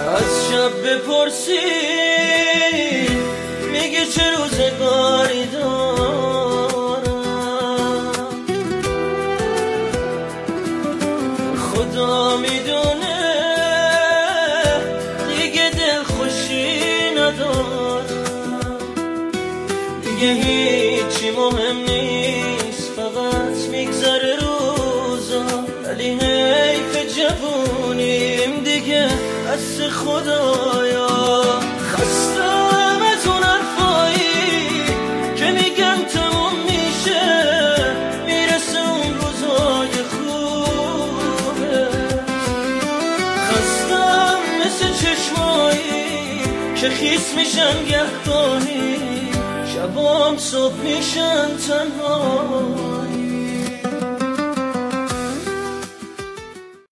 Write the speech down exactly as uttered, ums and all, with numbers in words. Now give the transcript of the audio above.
از شب بپرسی میگه چه روزگاری دارم، خدا میدونه دیگه دل خوشی ندارم، دیگه هیچی مهم نیست، فقط میگذره روزا، ولی حیف جوونیم دیگه دست خدایا. خستم از اون حرفایی که میگن تموم میشه، میرسه اون روزای خوبه. خستم مثل چشمایی که خیس میشن گهگاهی، شبام صبح میشن تنها.